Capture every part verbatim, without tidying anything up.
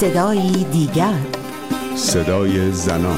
صدایی دیگر، صدای زنان.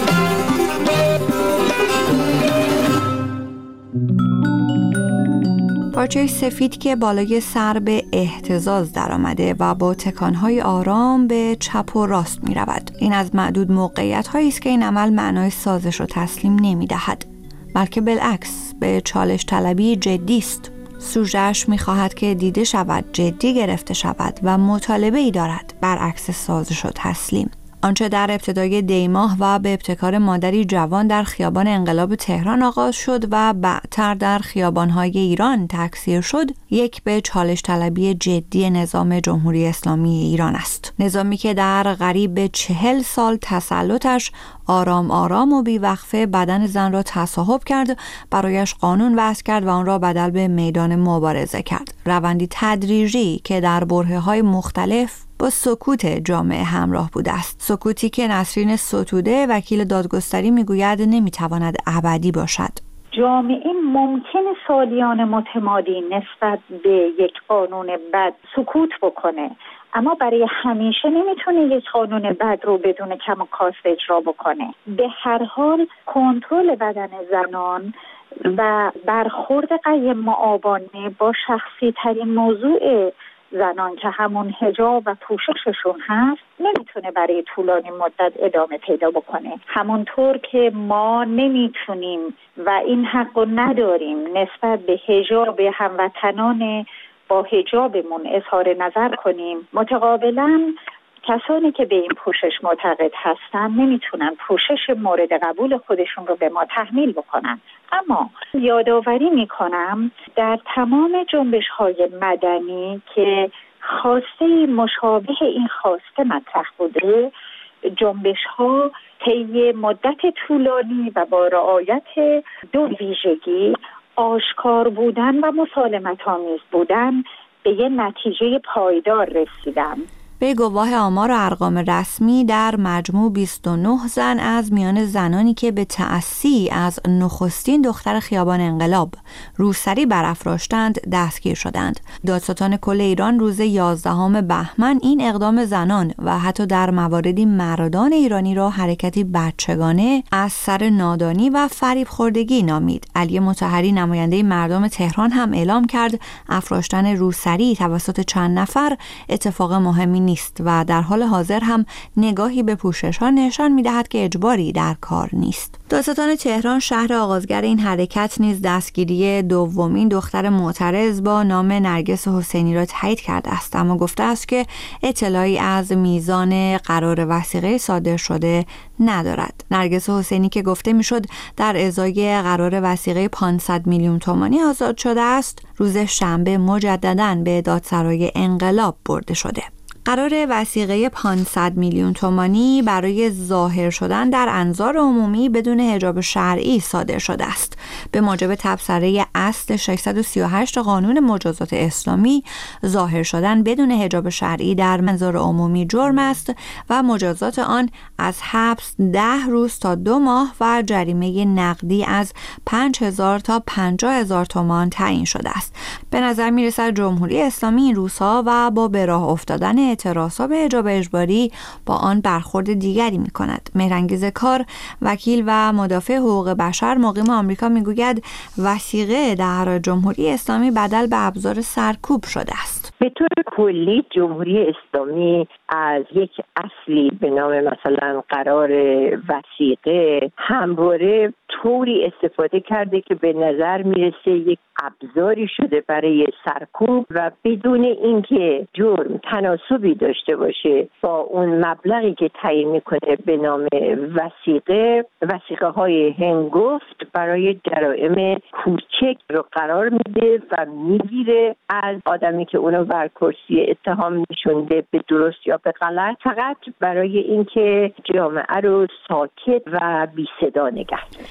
پارچه سفید که بالای سر به اهتزاز در آمده و با تکانهای آرام به چپ و راست می رود. این از معدود موقعیت هایی است که این عمل معنای سازش رو تسلیم نمی دهد، بلکه بالعکس به چالش طلبی جدی است. سوژه‌اش می خواهد که دیده شود، جدی گرفته شود و مطالبه ای دارد، برعکس سازش و تسلیم. آنچه در ابتدای دیماه و به ابتکار مادری جوان در خیابان انقلاب تهران آغاز شد و بعدتر در خیابان‌های ایران تکثیر شد، یک به چالش طلبی جدی نظام جمهوری اسلامی ایران است. نظامی که در قریب چهل سال تسلطش آرام آرام و بیوقفه بدن زن را تصاحب کرد، برایش قانون وضع کرد و آن را بدل به میدان مبارزه کرد. روندی تدریجی که در برهه‌های مختلف با سکوت جامعه همراه بوده است. سکوتی که نسرین ستوده وکیل دادگستری میگوید نمیتواند ابدی باشد. جامعه ممکن سالیان متمادی نسبت به یک قانون بد سکوت بکنه، اما برای همیشه نمیتونه یک قانون بد رو بدون کم و کاست اجرا بکنه. به هر حال کنترل بدن زنان و برخورد قیم معابانه با شخصی ترین موضوع زنان که همون حجاب و پوشششون هست نمیتونه برای طولانی مدت ادامه پیدا بکنه. همونطور که ما نمیتونیم و این حق رو نداریم نسبت به حجاب هموطنان با حجابمون اظهار نظر کنیم، متقابلا کسانی که به این پوشش معتقد هستن نمیتونن پوشش مورد قبول خودشون رو به ما تحمیل بکنن. اما یادآوری میکنم در تمام جنبش های مدنی که خواسته مشابه این خواسته مطرح بوده، جنبش ها طی مدت طولانی و با رعایت دو ویژگی، آشکار بودن و مسالمت آمیز بودن، به یه نتیجه پایدار رسیدن. به گواه آمار و ارقام رسمی در مجموع بیست و نه زن از میان زنانی که به تأسی از نخستین دختر خیابان انقلاب روسری برافراشتند دستگیر شدند. دادستان کل ایران روز یازدهم بهمن این اقدام زنان و حتی در مواردی مردان ایرانی را حرکتی بچگانه از سر نادانی و فریب خوردگی نامید. علی مطهری نماینده مردم تهران هم اعلام کرد افراشتن روسری توسط چند نفر اتفاق مهمی نیست و در حال حاضر هم نگاهی به پوشش ها نشان می دهد که اجباری در کار نیست. دادستان تهران شهر آغازگر این حرکت نیز دستگیری دومین دختر معترض با نام نرگس حسینی را تایید کرده است، اما گفته است که اطلاعی از میزان قرار وثیقه صادر شده ندارد. نرگس حسینی که گفته میشد در ازای قرار وثیقه پانصد میلیون تومانی آزاد شده است، روز شنبه مجدداً به دادسرای انقلاب برده شده. قرار وثیقه پانصد میلیون تومانی برای ظاهر شدن در انظار عمومی بدون حجاب شرعی صادر شده است. به موجب تبصره اصل ششصد و سی و هشت قانون مجازات اسلامی، ظاهر شدن بدون حجاب شرعی در انظار عمومی جرم است و مجازات آن از حبس ده روز تا دو ماه و جریمه نقدی از پنج هزار تا پنجاه هزار تومان تعیین شده است. به نظر می رسد جمهوری اسلامی این روزها و با به راه افتادن اعتراضات به حجاب اجباری با آن برخورد دیگری می کند. مهرانگیز کار، وکیل و مدافع حقوق بشر مقیم آمریکا می گوید وثیقه در جمهوری اسلامی بدل به ابزار سرکوب شده است. به طور کلی جمهوری اسلامی از یک اصلی به نام مثلا قرار وثیقه همواره طوری استفاده کرده که به نظر میرسه یک ابزاری شده برای سرکوب و بدون اینکه جرم تناسبی داشته باشه با اون مبلغی که تعیین میکنه به نام وثیقه، وثیقه های هنگفت برای جرائم کوچک رو قرار میده و میگیره از آدمی که اونو بر کرسی اتهام نشونده به درست یا به غلط، فقط برای اینکه جامعه رو ساکت و بی صدا نگه داره.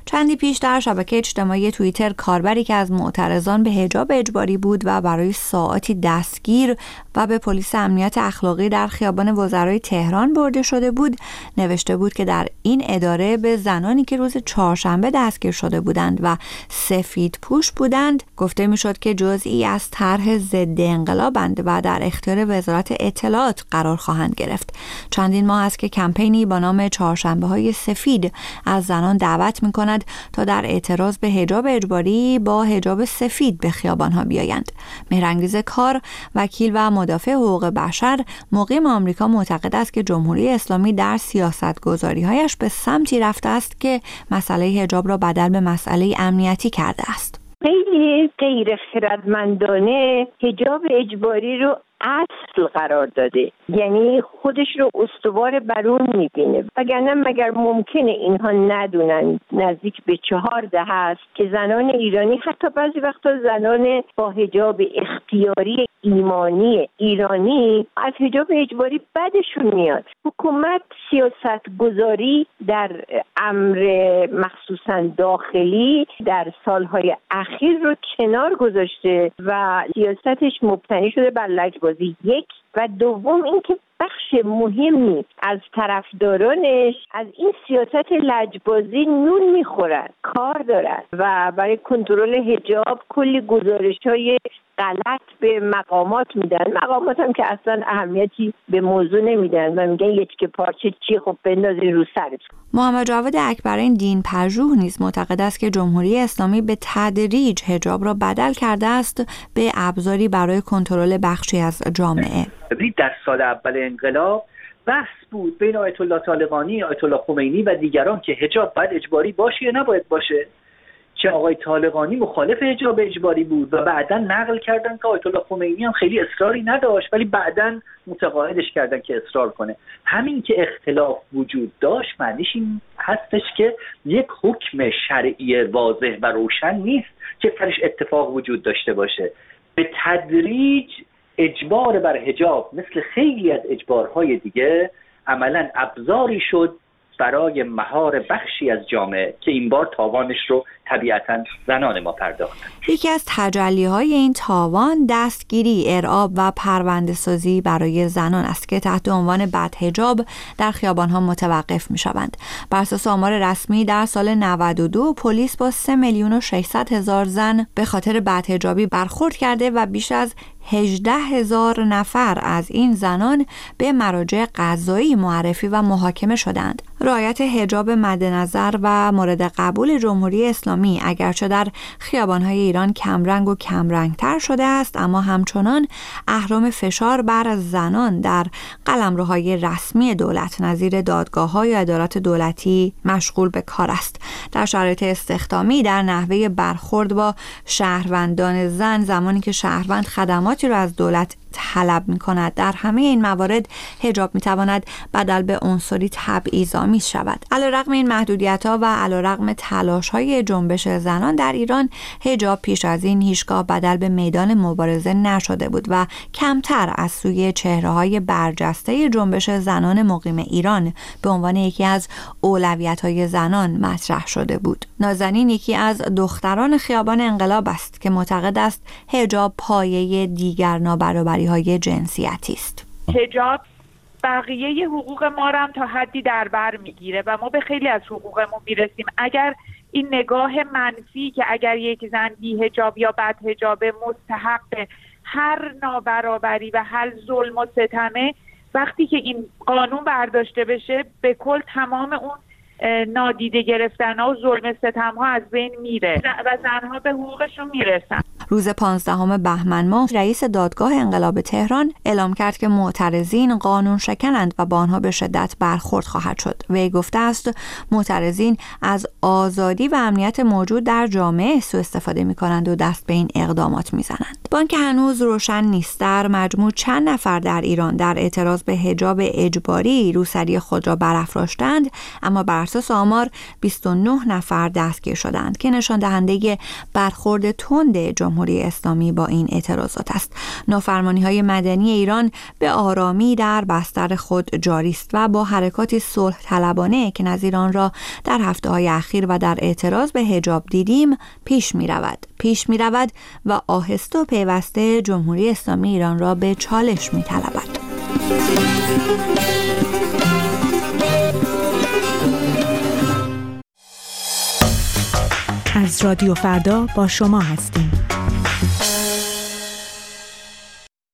چندی پیش در شبکه اجتماعی توییتر کاربری که از معترضان به حجاب اجباری بود و برای ساعاتی دستگیر و به پلیس امنیت اخلاقی در خیابان وزرای تهران برده شده بود نوشته بود که در این اداره به زنانی که روز چهارشنبه دستگیر شده بودند و سفید پوش بودند گفته میشد که جزئی از طرح ضد انقلابند و در اختیار وزارت اطلاعات قرار خواهند گرفت. چندین ماه است که کمپینی با نام چهارشنبه های سفید از زنان دعوت می کند تا در اعتراض به حجاب اجباری با حجاب سفید به خیابان ها بیایند. مهرانگیز کار، وکیل و مدافع حقوق بشر، مقیم آمریکا معتقد است که جمهوری اسلامی در سیاست‌گذاری‌هایش به سمتی رفته است که مسئله حجاب را بدل به مسئله امنیتی کرده است. خیلی غیر خردمندانه حجاب اجباری رو اصل قرار داده، یعنی خودش رو استوار بر اون میبینه. وگرنه مگر ممکنه اینها ندونن نزدیک به چهار دهه است که زنان ایرانی، حتی بعضی وقتا زنان با حجاب اختیاری ایمانی ایرانی، از حجاب اجباری بدشون میاد. حکومت سیاست گذاری در امر مخصوصا داخلی در سالهای اخیر رو کنار گذاشته و سیاستش مبتنی شده بر لجبازی. یک و دوم اینکه بخش مهمی از طرفدارانش از این سیاست لجبازی نون میخورن، کار دارن و برای کنترل حجاب کلی گزارش‌های غلط به مقامات میدن. مقامات هم که اصلا اهمیتی به موضوع نمیدن و میگن یک که پارچه چی، خب بندازین رو سرت. محمد جاوید اکبرین دین پژوه نیز معتقد است که جمهوری اسلامی به تدریج حجاب را بدل کرده است به ابزاری برای کنترل بخشی از جامعه. در سال اول انقلاب بحث بود بین آیت الله طالقانی، آیت الله خمینی و دیگران که حجاب باید اجباری باشه یا نباید باشه. چه آقای طالقانی مخالف حجاب اجباری بود و بعداً نقل کردن که آیت الله خمینی هم خیلی اصراری نداشت ولی بعداً متقاعدش کردن که اصرار کنه. همین که اختلاف وجود داشت معنیش این هستش که یک حکم شرعی واضح و روشن نیست که سرش اتفاق وجود داشته باشه. به تدریج اجبار بر حجاب مثل خیلی از اجبارهای دیگه عملاً ابزاری شد برای مهار بخشی از جامعه که این بار تاوانش رو طبیعتاً زنان ما پرداختن. یکی از تجلی‌های این تاوان دستگیری، ارعاب و پرونده‌سازی برای زنان است که تحت عنوان بدحجاب در خیابان‌ها متوقف می‌شوند. بر اساس آمار رسمی در سال نود و دو پلیس با سه میلیون و ششصد هزار زن به خاطر بدحجابی برخورد کرده و بیش از هجده هزار نفر از این زنان به مراجع قضایی معرفی و محاکمه شدند. رعایت حجاب مد نظر و مورد قبول جمهوری اسلامی اگرچه در خیابان‌های ایران کمرنگ و کمرنگتر شده است، اما همچنان اهرم فشار بر زنان در قلمروهای رسمی دولت نظیر دادگاه‌ها یا ادارات دولتی مشغول به کار است. در شرایط استخدامی در نحوه برخورد با شهروندان زن زمانی که شهروند خدمات را از دولت طلب می کند، در همه این موارد حجاب می تواند بدل به عنصری تبعیض‌آمیز شود. علیرغم این محدودیت‌ها و علیرغم تلاش‌های جنبش زنان در ایران، حجاب پیش از این هیچگاه بدل به میدان مبارزه نشده بود و کمتر از سوی چهره‌های برجسته جنبش زنان مقیم ایران به عنوان یکی از اولویت‌های زنان مطرح شده بود. نازنین یکی از دختران خیابان انقلاب است که معتقد است حجاب پایه دیگر نابرابری های جنسیتی است. حجاب بقیه حقوق ما را هم تا حدی در بر میگیره و ما به خیلی از حقوقمون میرسیم. اگر این نگاه منفی که اگر یک زن بی حجاب یا بد حجاب مستحق هر نابرابری و هر ظلم و ستمه، وقتی که این قانون برداشته بشه به کل تمام اون نادیده گرفتن ها و ظلم ستم ها از بین میره و زنها به حقوقشون میرسن. روز پانزدهم بهمن ماه رئیس دادگاه انقلاب تهران اعلام کرد که معترضین قانون شکنند و با آنها به شدت برخورد خواهد شد. وی گفته است معترضین از آزادی و امنیت موجود در جامعه سوء استفاده می‌کنند و دست به این اقدامات می‌زنند. با اینکه هنوز روشن نیست در مجموع چند نفر در ایران در اعتراض به حجاب اجباری روسری خود را برافراشتند، اما بر اساس آمار بیست و نه نفر دستگیر شدند که نشان دهنده برخورد تند جمهوری جمهوری اسلامی با این اعتراضات است. نافرمانی‌های مدنی ایران به آرامی در بستر خود جاری است و با حرکات صلح طلبانه که نظیر آن را در هفته‌های اخیر و در اعتراض به حجاب دیدیم پیش می‌رود. پیش می‌رود و آهسته و پیوسته جمهوری اسلامی ایران را به چالش می‌طلبد. از رادیو فردا با شما هستیم.